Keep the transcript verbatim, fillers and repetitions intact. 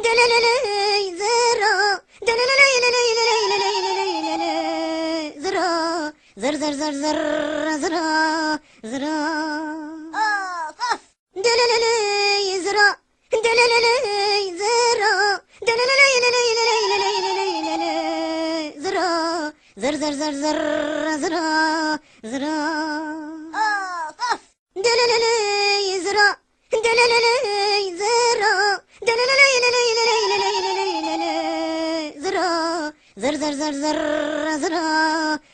دلالي زرا دلالي زرا زر زر زر زر زرا زرا دلالي زرا دلالي زرا دلالي زرا زر زر زر زر زرا زرا دلالي زرا دلالي زرا دلالي زرا زر زر زر زر زرا